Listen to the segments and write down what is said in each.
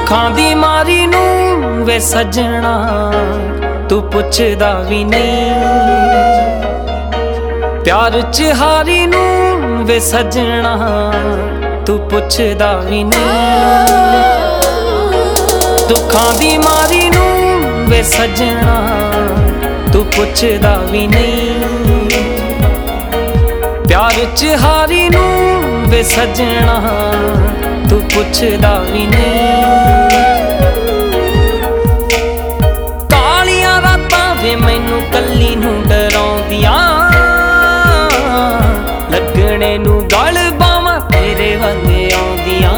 ਦੁੱਖਾਂ ਦੀ ਮਾਰੀ ਨੂੰ ਵੇ ਸੱਜਣਾ ਤੂੰ ਪੁੱਛਦਾ ਵੀ ਨਹੀਂ। ਪਿਆਰ ਚ ਹਾਰੀ ਨੂੰ ਵੇ ਸੱਜਣਾ ਤੂੰ ਪੁੱਛਦਾ ਵੀ ਨਹੀਂ। ਦੁੱਖਾਂ ਦੀ ਮਾਰੀ ਨੂੰ ਵੇ ਸੱਜਣਾ ਤੂੰ ਪੁੱਛਦਾ ਵੀ ਨਹੀਂ। ਪਿਆਰ ਚ ਹਾਰੀ ਨੂੰ ਵੇ ਸੱਜਣਾ ਤੂੰ ਪੁੱਛਦਾ ਵੀ ਨਹੀਂ। ਕਾਲੀਆਂ ਰਾਤਾਂ ਵੇ ਮੈਨੂੰ ਕੱਲੀ ਨੂੰ ਡਰਾਉਂਦੀਆਂ, ਲੱਗਣੇ ਨੂੰ ਗਲ ਬਾਵਾਂ ਤੇਰੇ ਵੱਲੇ ਆਉਂਦੀਆਂ।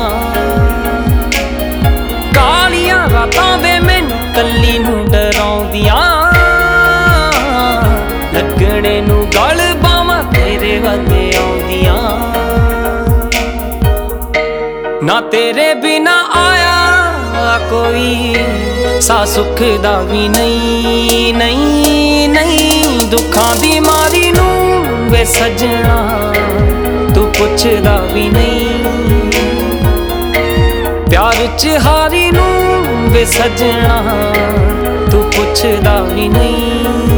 ਕਾਲੀਆਂ ਰਾਤਾਂ ਵੇ ਮੈਨੂੰ ਕੱਲੀ ਨੂੰ ਡਰਾਉਂਦੀਆਂ, ਲੱਗਣੇ ਨੂੰ ਗਲ ਬਾਵਾਂ ਤੇਰੇ ਵੱਲੇ ਆਉਂਦੀਆਂ। ਨਾ ਤੇਰੇ ਬਿਨਾ ਆਇਆ ਕੋਈ ਸਾ ਸੁੱਖ ਦਾ ਵੀ ਨਹੀਂ, ਨਹੀਂ ਨਹੀਂ। ਦੁੱਖਾਂ ਦੀ ਮਾਰੀ ਨੂੰ ਵੇ ਸੱਜਣਾ ਤੂੰ ਪੁੱਛਦਾ ਵੀ ਨਹੀਂ। ਪਿਆਰ ਚ ਹਾਰੀ ਨੂੰ ਵੇ ਸੱਜਣਾ ਤੂੰ ਪੁੱਛਦਾ ਵੀ ਨਹੀਂ।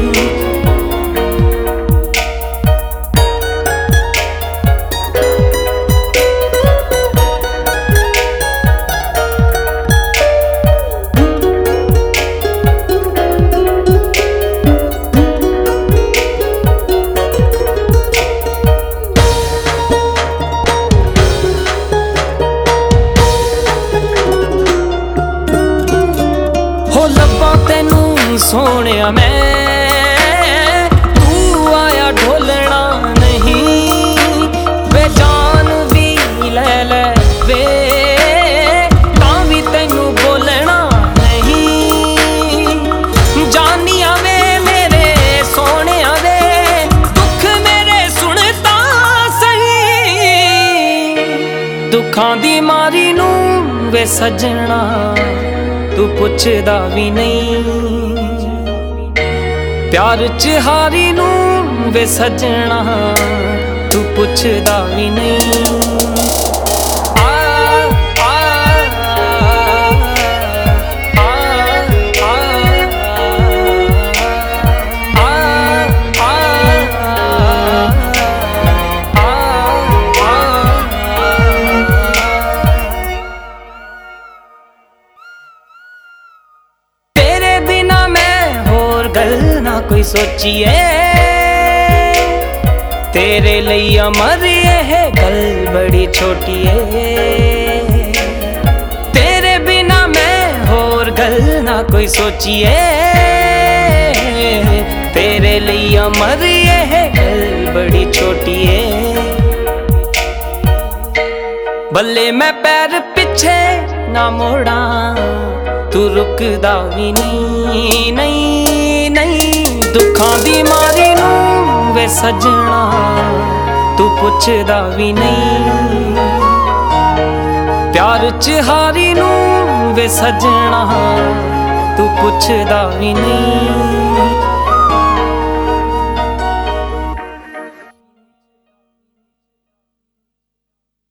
ਲੱਭਾਂ ਤੈਨੂੰ ਸੋਹਣਿਆ ਮੈਂ, ਤੂੰ ਆਇਆ ਢੋਲਣਾ ਨਹੀਂ। ਵੇ ਜਾਨ ਵੀ ਲੈ ਲੈ ਵੇ ਤਾਂ ਵੀ ਤੈਨੂੰ ਬੋਲਣਾ ਨਹੀਂ। ਜਾਨੀਆਂ ਵੇ ਮੇਰੇ ਸੋਹਣਿਆ ਵੇ ਦੁੱਖ ਮੇਰੇ ਸੁਣ ਤਾਂ ਸਹੀ। ਦੁੱਖਾਂ ਦੀ ਮਾਰੀ ਨੂੰ ਵੇ ਸੱਜਣਾ ਤੂੰ ਪੁੱਛਦਾ ਵੀ ਨਹੀਂ। ਪਿਆਰ ਚ ਹਾਰੀ ਨੂੰ ਵੇ ਸੱਜਣਾ ਤੂੰ ਪੁੱਛਦਾ ਵੀ ਨਹੀਂ। ਨਾ ਕੋਈ ਸੋਚੀਏ ਤੇਰੇ ਲਈ ਅਮਰ ਇਹ ਗੱਲ ਬੜੀ ਛੋਟੀ ਏ। ਤੇਰੇ ਬਿਨਾ ਮੈਂ ਹੋਰ ਗੱਲ ਨਾ ਕੋਈ ਸੋਚੀਏ ਤੇਰੇ ਲਈ ਅਮਰ ਇਹ ਗੱਲ ਬੜੀ ਛੋਟੀ ਏ। ਬੱਲੇ ਮੈਂ ਪੈਰ ਪਿੱਛੇ ਨਾ ਮੋੜਾਂ ਤੂੰ ਰੁਕਦਾ ਵੀ ਨਹੀਂ, ਨਹੀਂ ਨਹੀਂ। ਦੁੱਖਾਂ ਦੀ ਮਾਰੀ ਨੂੰ ਵੇ ਸੱਜਣਾ ਤੂੰ ਪੁੱਛਦਾ ਵੀ ਨਹੀਂ। ਪਿਆਰ ਚ ਹਾਰੀ ਨੂੰ ਵੇ ਸੱਜਣਾ ਤੂੰ ਪੁੱਛਦਾ ਵੀ ਨਹੀਂ।